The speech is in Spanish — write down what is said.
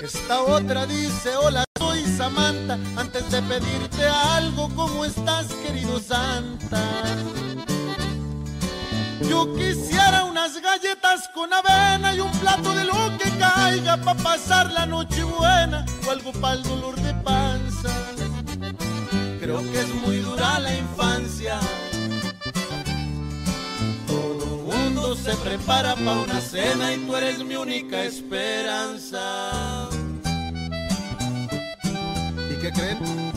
Esta otra dice: hola, soy Samantha, antes de pedirte algo, ¿cómo estás, querido Santa? Yo quisiera unas galletas con avena y un plato de lo que caiga pa' pasar la noche buena, o algo para el dolor de panza. Creo que es muy dura la infancia. Todo mundo se prepara pa' una cena y tú eres mi única esperanza. ¿Y qué creen?